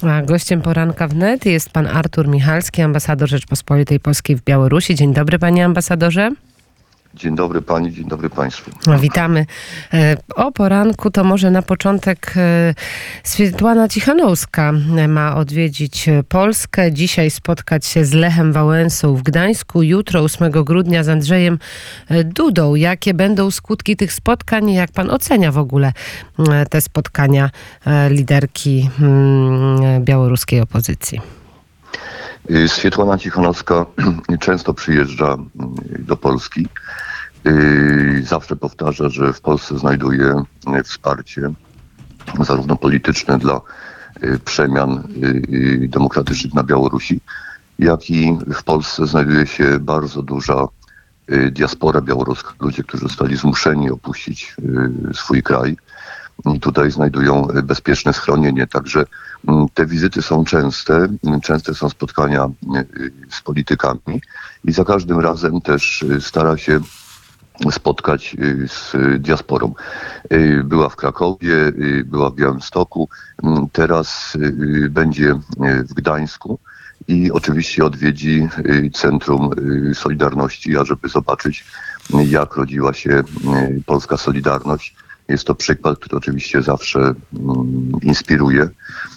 A gościem poranka wnet jest pan Artur Michalski, ambasador Rzeczpospolitej Polskiej w Białorusi. Dzień dobry, panie ambasadorze. Dzień dobry pani, dzień dobry państwu. Witamy. O poranku to może na początek Swiatłana Cichanouska ma odwiedzić Polskę. Dzisiaj spotkać się z Lechem Wałęsą w Gdańsku. Jutro, 8 grudnia, z Andrzejem Dudą. Jakie będą skutki tych spotkań? Jak pan ocenia w ogóle te spotkania liderki białoruskiej opozycji? Swiatłana Cichanouska często przyjeżdża do Polski. Zawsze powtarza, że w Polsce znajduje wsparcie zarówno polityczne dla przemian demokratycznych na Białorusi, jak i w Polsce znajduje się bardzo duża diaspora białoruska, ludzie, którzy zostali zmuszeni opuścić swój kraj. Tutaj znajdują bezpieczne schronienie, także te wizyty są częste są spotkania z politykami i za każdym razem też stara się spotkać z diasporą. Była w Krakowie, była w Białymstoku, teraz będzie w Gdańsku i oczywiście odwiedzi Centrum Solidarności, ażeby zobaczyć, jak rodziła się polska Solidarność. Jest to przykład, który oczywiście zawsze inspiruje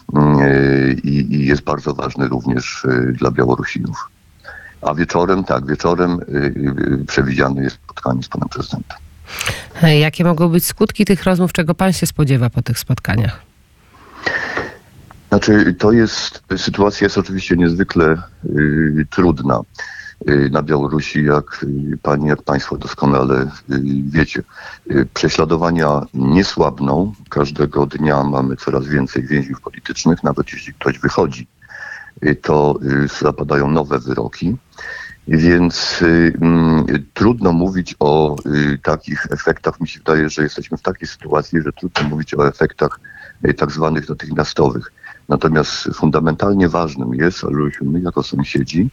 i jest bardzo ważny również dla Białorusinów. A wieczorem przewidziane jest spotkanie z panem prezydentem. Jakie mogą być skutki tych rozmów? Czego pan się spodziewa po tych spotkaniach? Sytuacja jest oczywiście niezwykle trudna na Białorusi, jak państwo doskonale wiecie. Prześladowania nie słabną. Każdego dnia mamy coraz więcej więźniów politycznych. Nawet jeśli ktoś wychodzi, to zapadają nowe wyroki. Więc trudno mówić o takich efektach. Mi się wydaje, że jesteśmy w takiej sytuacji, że trudno mówić o efektach tak zwanych natychmiastowych. Natomiast fundamentalnie ważnym jest, żebyśmy my jako sąsiedzi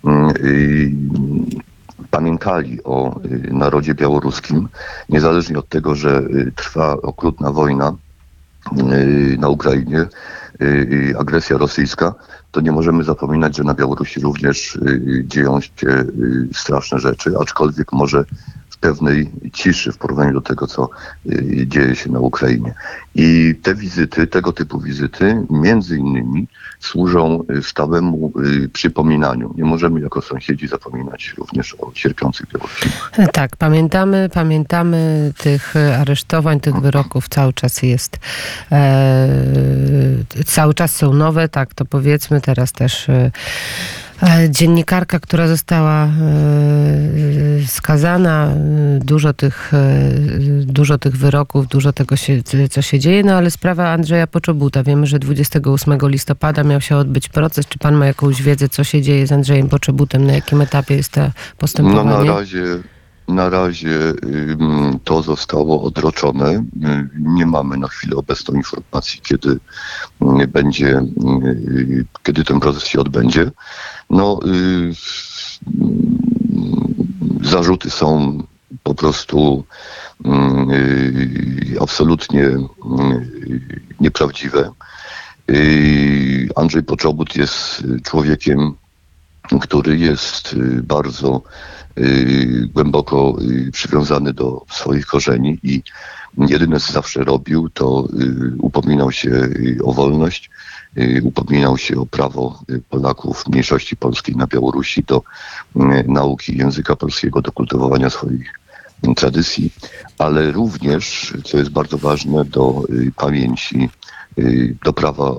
pamiętali o narodzie białoruskim, niezależnie od tego, że trwa okrutna wojna na Ukrainie, agresja rosyjska, to nie możemy zapominać, że na Białorusi również dzieją się straszne rzeczy, aczkolwiek może w pewnej ciszy w porównaniu do tego, co dzieje się na Ukrainie. I te wizyty, tego typu wizyty, między innymi służą stałemu przypominaniu. Nie możemy jako sąsiedzi zapominać również o cierpiących Białorusinach. Tak, pamiętamy tych aresztowań, tych wyroków cały czas jest, cały czas są nowe, tak to powiedzmy, teraz też dziennikarka, która została skazana, dużo tych wyroków, dużo tego, co się dzieje, no ale sprawa Andrzeja Poczobuta. Wiemy, że 28 listopada miał się odbyć proces. Czy pan ma jakąś wiedzę, co się dzieje z Andrzejem Poczobutem? Na jakim etapie jest to postępowanie? No na razie to zostało odroczone. Nie mamy na chwilę obecną informacji, kiedy ten proces się odbędzie. Zarzuty są po prostu absolutnie nieprawdziwe. Andrzej Poczobut jest człowiekiem, który jest bardzo głęboko przywiązany do swoich korzeni i jedyne, co zawsze robił, to upominał się o wolność, upominał się o prawo Polaków, mniejszości polskiej na Białorusi do nauki języka polskiego, do kultywowania swoich tradycji, ale również, co jest bardzo ważne, do pamięci, do prawa,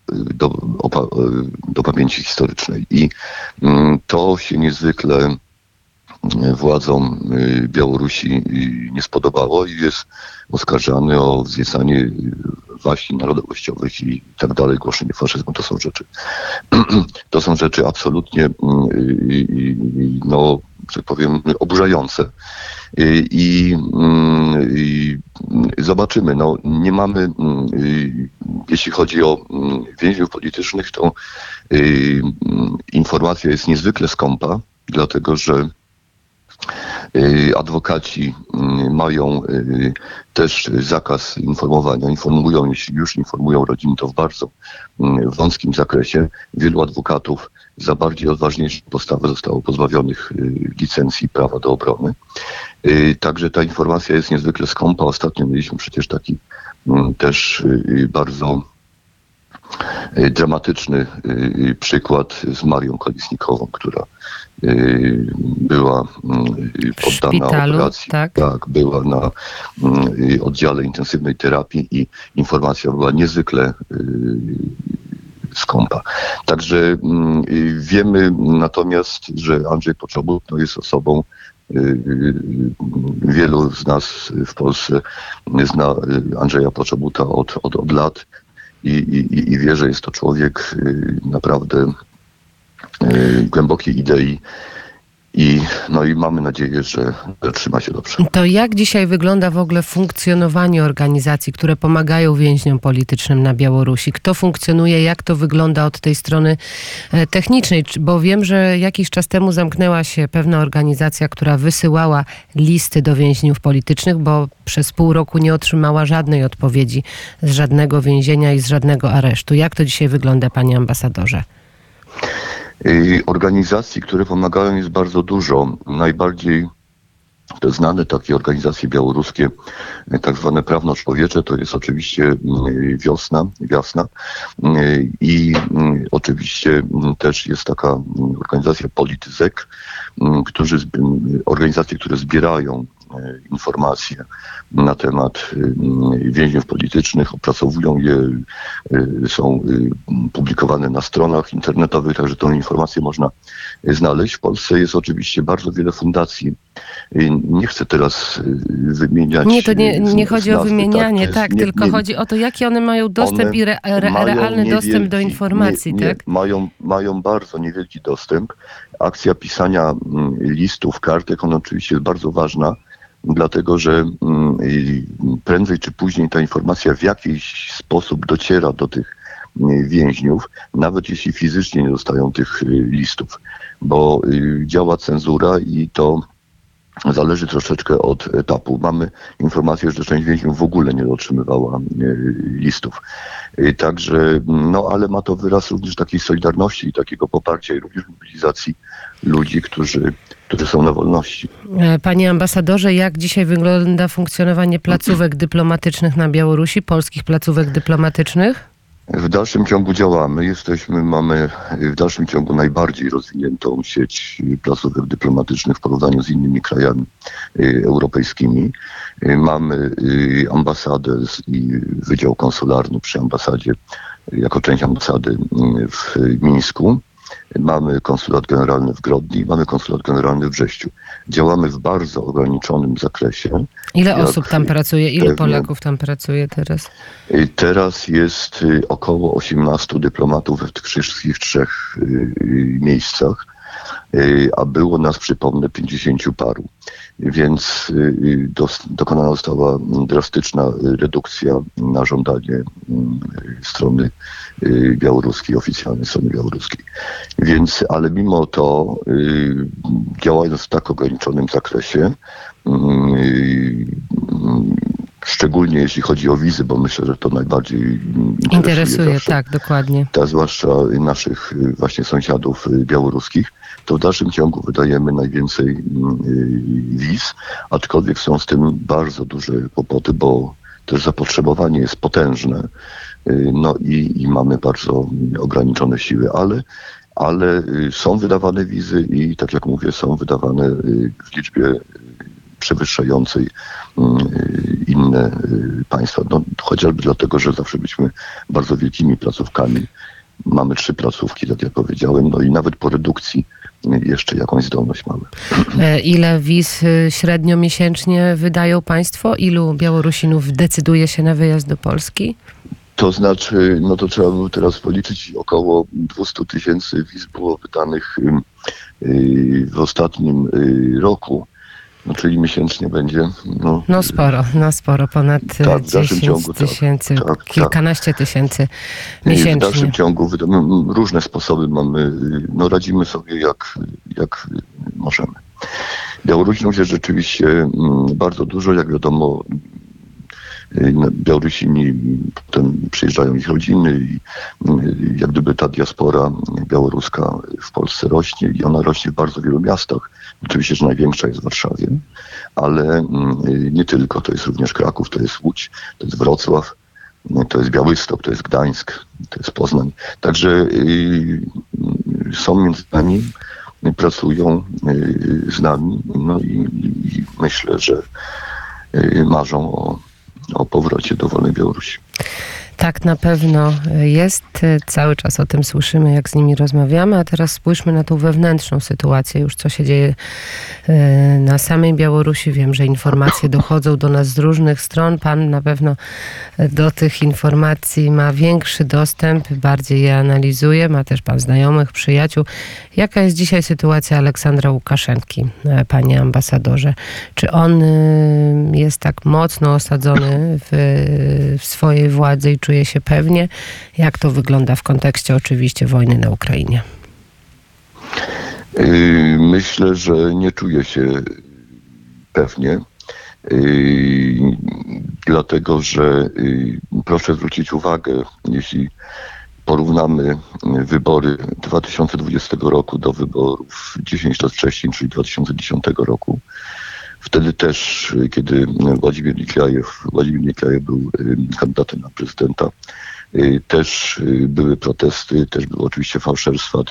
do pamięci historycznej. I to się niezwykle władzom Białorusi nie spodobało i jest oskarżany o wzniecanie waśni narodowościowych i tak dalej, głoszenie faszyzmu. To są rzeczy absolutnie, że powiem, oburzające. I zobaczymy. Nie mamy, jeśli chodzi o więźniów politycznych, to informacja jest niezwykle skąpa, dlatego że Adwokaci mają też zakaz informowania. Informują, jeśli już informują rodziny, to w bardzo wąskim zakresie. Wielu adwokatów za bardziej odważniejsze postawy zostało pozbawionych licencji prawa do obrony. Także ta informacja jest niezwykle skąpa. Ostatnio mieliśmy przecież taki też bardzo dramatyczny przykład z Marią Kolesnikową, która była poddana operacji. Tak, była na oddziale intensywnej terapii i informacja była niezwykle skąpa. Także wiemy natomiast, że Andrzej Poczobut jest osobą, wielu z nas w Polsce zna Andrzeja Poczobuta od lat i wie, że jest to człowiek naprawdę głębokiej idei i mamy nadzieję, że trzyma się dobrze. To jak dzisiaj wygląda w ogóle funkcjonowanie organizacji, które pomagają więźniom politycznym na Białorusi? Kto funkcjonuje, jak to wygląda od tej strony technicznej? Bo wiem, że jakiś czas temu zamknęła się pewna organizacja, która wysyłała listy do więźniów politycznych, bo przez pół roku nie otrzymała żadnej odpowiedzi z żadnego więzienia i z żadnego aresztu. Jak to dzisiaj wygląda, panie ambasadorze? Organizacji, które pomagają, jest bardzo dużo. Najbardziej te znane takie organizacje białoruskie, tak zwane prawno-człowiecze, to jest oczywiście Wiosna i oczywiście też jest taka organizacja Polityzek, organizacje, które zbierają informacje na temat więźniów politycznych, opracowują je, są publikowane na stronach internetowych, także tę informację można znaleźć. W Polsce jest oczywiście bardzo wiele fundacji. Nie chcę teraz wymieniać. Nie, to nie chodzi o wymienianie, tylko chodzi o to, jaki one mają dostęp i realny dostęp do informacji, tak? Mają bardzo niewielki dostęp. Akcja pisania listów, kartek, ona oczywiście jest bardzo ważna, dlatego że prędzej czy później ta informacja w jakiś sposób dociera do tych więźniów, nawet jeśli fizycznie nie dostają tych listów, bo działa cenzura i to zależy troszeczkę od etapu. Mamy informację, że część więźniów w ogóle nie otrzymywała listów. Także, ale ma to wyraz również takiej solidarności i takiego poparcia i również mobilizacji ludzi, którzy są na wolności. Panie ambasadorze, jak dzisiaj wygląda funkcjonowanie placówek dyplomatycznych na Białorusi, polskich placówek dyplomatycznych? W dalszym ciągu działamy. Mamy w dalszym ciągu najbardziej rozwiniętą sieć placówek dyplomatycznych w porównaniu z innymi krajami europejskimi. Mamy ambasadę i wydział konsularny przy ambasadzie, jako część ambasady w Mińsku. Mamy konsulat generalny w Grodni, mamy konsulat generalny w Brześciu. Działamy w bardzo ograniczonym zakresie. Ile osób tam pracuje? Ilu Polaków tam pracuje teraz? Teraz jest około 18 dyplomatów w tych wszystkich 3 miejscach, a było nas, przypomnę, 50 paru. Więc dokonana została drastyczna redukcja na żądanie strony białoruskiej, oficjalnej strony białoruskiej. Więc, ale mimo to, działając w tak ograniczonym zakresie, szczególnie jeśli chodzi o wizy, bo myślę, że to najbardziej interesuje zawsze, tak, dokładnie. Zwłaszcza naszych właśnie sąsiadów białoruskich, to w dalszym ciągu wydajemy najwięcej wiz, aczkolwiek są z tym bardzo duże kłopoty, bo też zapotrzebowanie jest potężne, i mamy bardzo ograniczone siły, ale są wydawane wizy i tak jak mówię, są wydawane w liczbie przewyższającej inne państwa. Chociażby dlatego, że zawsze byliśmy bardzo wielkimi placówkami. Mamy 3 placówki, tak jak powiedziałem, i nawet po redukcji jeszcze jakąś zdolność mamy. Ile wiz średnio miesięcznie wydają państwo? Ilu Białorusinów decyduje się na wyjazd do Polski? To znaczy, to trzeba by teraz policzyć, około 200 000 wiz było wydanych w ostatnim roku. Czyli miesięcznie będzie. Sporo, ponad 10 tysięcy, kilkanaście tysięcy miesięcznie. W dalszym ciągu różne sposoby mamy, radzimy sobie jak możemy. Białorusinów jest rzeczywiście bardzo dużo. Jak wiadomo, Białorusini, potem przyjeżdżają ich rodziny i jak gdyby ta diaspora białoruska w Polsce rośnie i ona rośnie w bardzo wielu miastach. Oczywiście, że największa jest w Warszawie, ale nie tylko. To jest również Kraków, to jest Łódź, to jest Wrocław, to jest Białystok, to jest Gdańsk, to jest Poznań. Także są między nami, pracują z nami, no i myślę, że marzą o powrocie do wolnej Białorusi. Tak na pewno jest. Cały czas o tym słyszymy, jak z nimi rozmawiamy, a teraz spójrzmy na tą wewnętrzną sytuację, już co się dzieje na samej Białorusi. Wiem, że informacje dochodzą do nas z różnych stron. Pan na pewno do tych informacji ma większy dostęp, bardziej je analizuje, ma też pan znajomych, przyjaciół. Jaka jest dzisiaj sytuacja Aleksandra Łukaszenki, panie ambasadorze? Czy on jest tak mocno osadzony w swojej władzy i czuje się pewnie? Jak to wygląda w kontekście oczywiście wojny na Ukrainie? Myślę, że nie czuje się pewnie, dlatego że proszę zwrócić uwagę, jeśli porównamy wybory 2020 roku do wyborów 10 lat wcześniej, czyli 2010 roku, wtedy też, kiedy Władimir Niklajew był kandydatem na prezydenta, też były protesty, też były oczywiście fałszerstwa,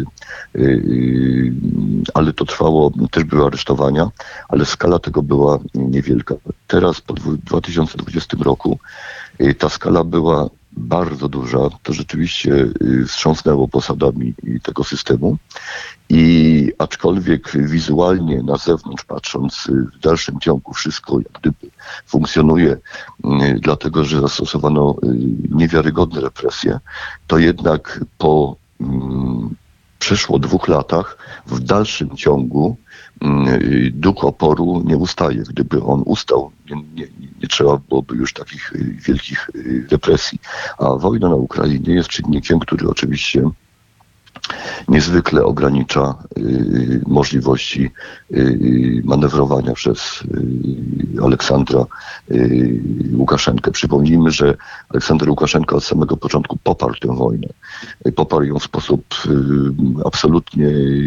ale to trwało, też były aresztowania, ale skala tego była niewielka. Teraz po 2020 roku ta skala była bardzo duża. To rzeczywiście wstrząsnęło posadami tego systemu. I aczkolwiek wizualnie na zewnątrz patrząc, w dalszym ciągu wszystko jak gdyby funkcjonuje, dlatego że zastosowano niewiarygodne represje, to jednak po przeszło 2 latach w dalszym ciągu duch oporu nie ustaje. Gdyby on ustał, nie trzeba byłoby już takich wielkich represji. A wojna na Ukrainie jest czynnikiem, który oczywiście niezwykle ogranicza możliwości manewrowania przez Aleksandra Łukaszenkę. Przypomnijmy, że Aleksander Łukaszenka od samego początku poparł tę wojnę. Poparł ją w sposób absolutnie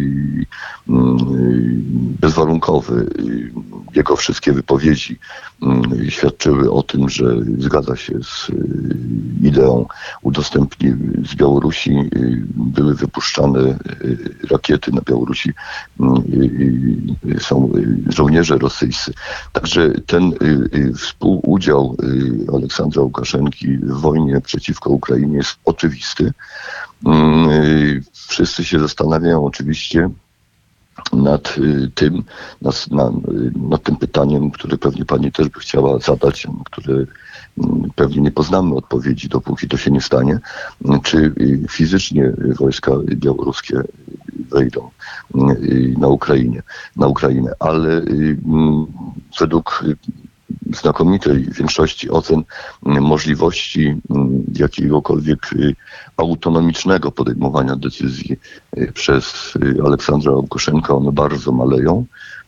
bezwarunkowy. Jego wszystkie wypowiedzi świadczyły o tym, że zgadza się z ideą udostępnienia z Białorusi. Były wypuszczane rakiety na Białorusi, są żołnierze rosyjscy. Także ten współudział Aleksandra Łukaszenki w wojnie przeciwko Ukrainie jest oczywisty. Wszyscy się zastanawiają oczywiście nad tym pytaniem, które pewnie pani też by chciała zadać, które pewnie nie poznamy odpowiedzi, dopóki to się nie stanie, czy fizycznie wojska białoruskie wejdą na Ukrainę. Ale według znakomitej większości ocen możliwości jakiegokolwiek autonomicznego podejmowania decyzji przez Aleksandra Łukaszenkę, one bardzo maleją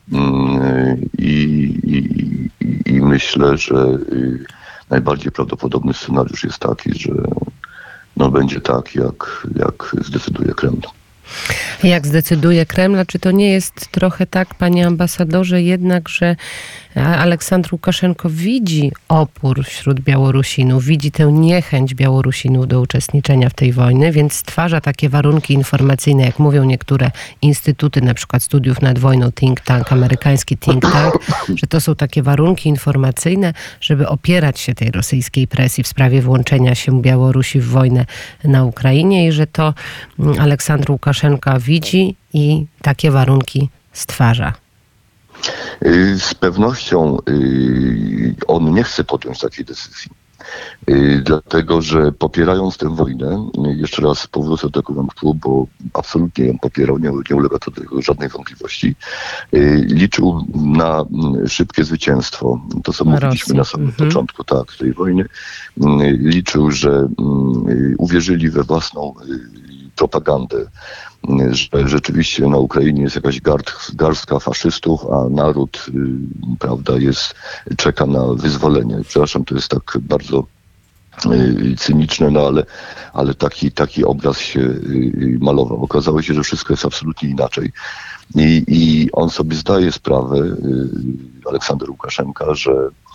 i myślę, że najbardziej prawdopodobny scenariusz jest taki, że będzie tak, jak zdecyduje Kreml. Jak zdecyduje Kreml, a czy to nie jest trochę tak, panie ambasadorze, jednak, że Aleksandr Łukaszenko widzi opór wśród Białorusinów, widzi tę niechęć Białorusinów do uczestniczenia w tej wojnie, więc stwarza takie warunki informacyjne, jak mówią niektóre instytuty, na przykład studiów nad wojną, think tank, amerykański think tank, że to są takie warunki informacyjne, żeby opierać się tej rosyjskiej presji w sprawie włączenia się Białorusi w wojnę na Ukrainie i że to Aleksandr Łukaszenka widzi i takie warunki stwarza. Z pewnością on nie chce podjąć takiej decyzji. Dlatego, że popierając tę wojnę, jeszcze raz powrócę do tego wątku, bo absolutnie ją popierał, nie ulega to do tego żadnej wątpliwości, liczył na szybkie zwycięstwo. To, co mówiliśmy na samym początku tej wojny. Liczył, że uwierzyli we własną propagandę, że rzeczywiście na Ukrainie jest jakaś garstka faszystów, a naród, prawda, czeka na wyzwolenie. Przepraszam, to jest tak bardzo cyniczne, no ale taki obraz się malował. Okazało się, że wszystko jest absolutnie inaczej. I on sobie zdaje sprawę, Aleksander Łukaszenka, że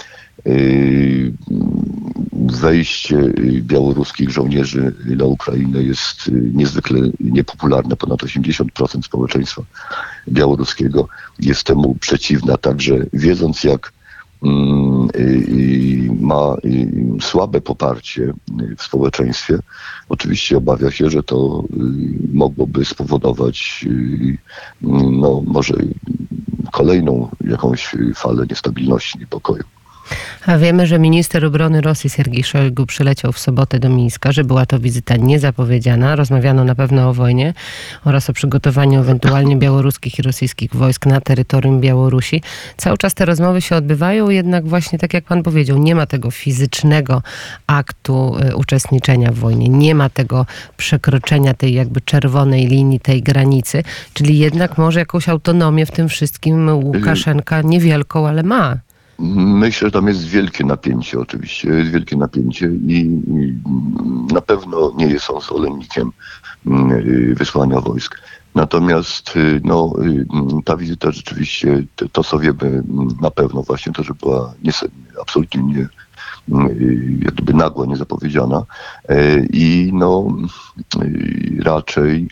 wejście białoruskich żołnierzy na Ukrainę jest niezwykle niepopularne. Ponad 80% społeczeństwa białoruskiego jest temu przeciwna. Także wiedząc, jak ma słabe poparcie w społeczeństwie, oczywiście obawia się, że to mogłoby spowodować może kolejną jakąś falę niestabilności, niepokoju. A wiemy, że minister obrony Rosji Sergiej Szojgu przyleciał w sobotę do Mińska, że była to wizyta niezapowiedziana. Rozmawiano na pewno o wojnie oraz o przygotowaniu ewentualnie białoruskich i rosyjskich wojsk na terytorium Białorusi. Cały czas te rozmowy się odbywają, jednak właśnie tak jak pan powiedział, nie ma tego fizycznego aktu uczestniczenia w wojnie. Nie ma tego przekroczenia tej jakby czerwonej linii, tej granicy. Czyli jednak może jakąś autonomię w tym wszystkim Łukaszenka niewielką, ale ma. Myślę, że tam jest wielkie napięcie oczywiście, jest wielkie napięcie i na pewno nie jest on zwolennikiem wysłania wojsk. Natomiast ta wizyta rzeczywiście, to co wiemy na pewno właśnie to, że była absolutnie nie jakby nagła, niezapowiedziana i raczej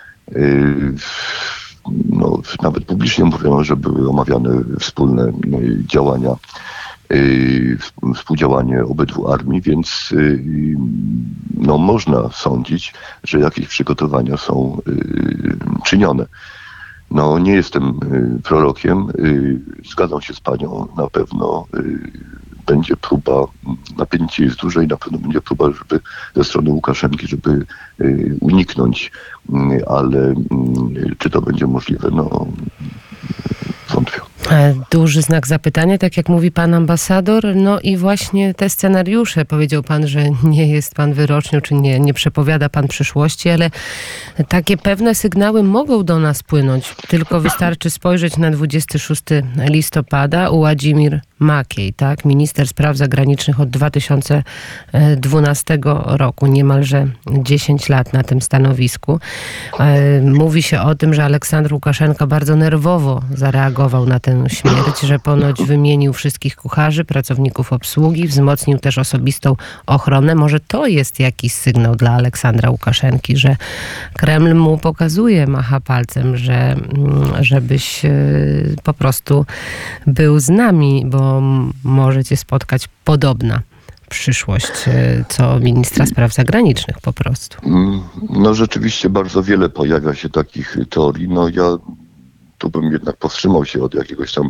nawet publicznie mówiono, że były omawiane wspólne działania, współdziałanie obydwu armii, więc można sądzić, że jakieś przygotowania są czynione. Nie jestem prorokiem, zgadzam się z panią, na pewno będzie próba, napięcie jest duże i na pewno będzie próba, żeby ze strony Łukaszenki, żeby uniknąć, ale czy to będzie możliwe, wątpię. Duży znak zapytania, tak jak mówi pan ambasador. I właśnie te scenariusze, powiedział pan, że nie jest pan wyrocznią, czy nie przepowiada pan przyszłości, ale takie pewne sygnały mogą do nas płynąć. Tylko wystarczy spojrzeć na 26 listopada. Władimir Makiej, tak, minister spraw zagranicznych od 2012 roku, niemalże 10 lat na tym stanowisku. Mówi się o tym, że Aleksander Łukaszenka bardzo nerwowo zareagował na tę śmierć, że ponoć wymienił wszystkich kucharzy, pracowników obsługi, wzmocnił też osobistą ochronę. Może to jest jakiś sygnał dla Aleksandra Łukaszenki, że Kreml mu pokazuje, macha palcem, żebyś po prostu był z nami, bo może cię spotkać podobna przyszłość, co ministra spraw zagranicznych po prostu. Rzeczywiście bardzo wiele pojawia się takich teorii. Ja tu bym jednak powstrzymał się od jakiegoś tam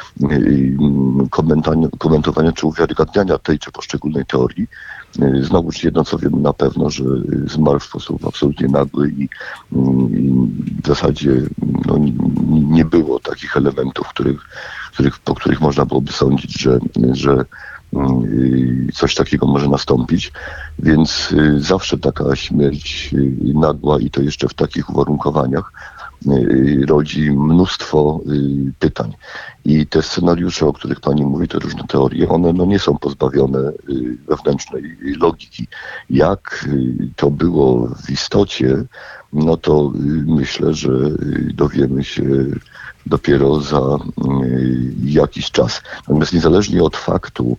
komentowania czy uwiarygadniania tej czy poszczególnej teorii. Znowuż jedno co wiem na pewno, że zmarł w sposób absolutnie nagły i w zasadzie nie było takich elementów, po których można byłoby sądzić, że coś takiego może nastąpić, więc zawsze taka śmierć nagła i to jeszcze w takich uwarunkowaniach rodzi mnóstwo pytań. I te scenariusze, o których pani mówi, te różne teorie, one nie są pozbawione wewnętrznej logiki. Jak to było w istocie, to myślę, że dowiemy się dopiero za jakiś czas. Natomiast niezależnie od faktu,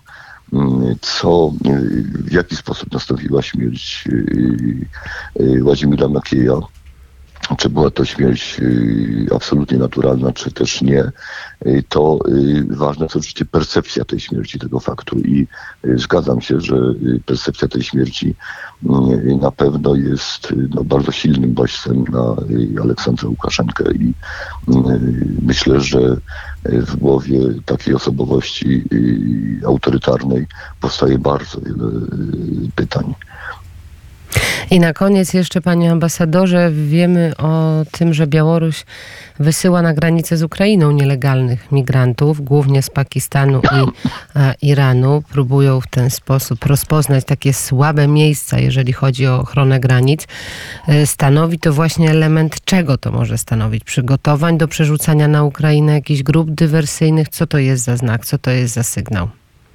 w jaki sposób nastąpiła śmierć Władimira Makieja, czy była to śmierć absolutnie naturalna, czy też nie, to ważna jest oczywiście percepcja tej śmierci, tego faktu i zgadzam się, że percepcja tej śmierci na pewno jest bardzo silnym bodźcem na Aleksandra Łukaszenkę i myślę, że w głowie takiej osobowości autorytarnej powstaje bardzo wiele pytań. I na koniec jeszcze, panie ambasadorze, wiemy o tym, że Białoruś wysyła na granicę z Ukrainą nielegalnych migrantów, głównie z Pakistanu i Iranu. Próbują w ten sposób rozpoznać takie słabe miejsca, jeżeli chodzi o ochronę granic. Stanowi to właśnie element, czego to może stanowić? Przygotowań do przerzucania na Ukrainę jakichś grup dywersyjnych? Co to jest za znak? Co to jest za sygnał?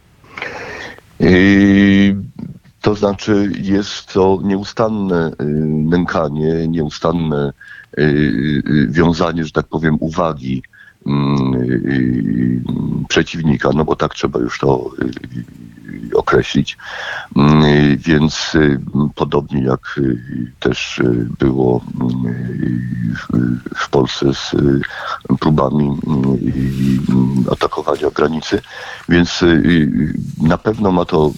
To znaczy jest to nieustanne nękanie, nieustanne wiązanie, że tak powiem, uwagi przeciwnika, no bo tak trzeba już to określić. Więc podobnie jak też było w Polsce z próbami atakowania granicy, więc na pewno ma to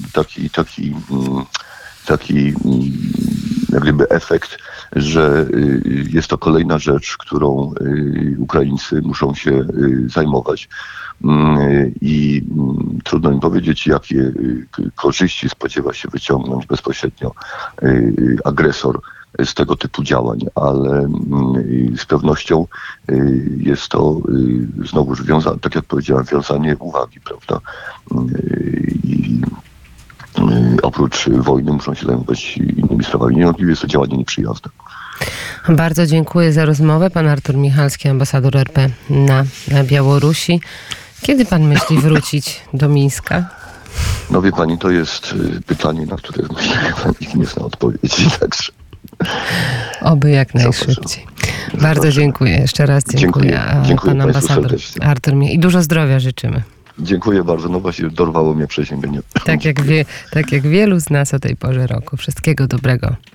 taki jak gdyby efekt, że jest to kolejna rzecz, którą Ukraińcy muszą się zajmować. I trudno mi powiedzieć, jakie korzyści spodziewa się wyciągnąć bezpośrednio agresor z tego typu działań, ale z pewnością jest to znowuż wiązane, tak jak powiedziałem, wiązanie uwagi, prawda? I oprócz wojny muszą się zajmować innymi sprawami. Niewątpliwie jest to działanie nieprzyjazne. Bardzo dziękuję za rozmowę. Pan Artur Michalski, ambasador RP na Białorusi. Kiedy pan myśli wrócić do Mińska? No wie pani, to jest pytanie, na które myślę, że nikt nie zna odpowiedzi. Także. Oby jak najszybciej. Bardzo dziękuję. Jeszcze raz dziękuję. Dziękuję Pan ambasador Artur Michalski. I dużo zdrowia życzymy. Dziękuję bardzo. No właśnie dorwało mnie przeziębienie. Tak jak wielu z nas o tej porze roku. Wszystkiego dobrego.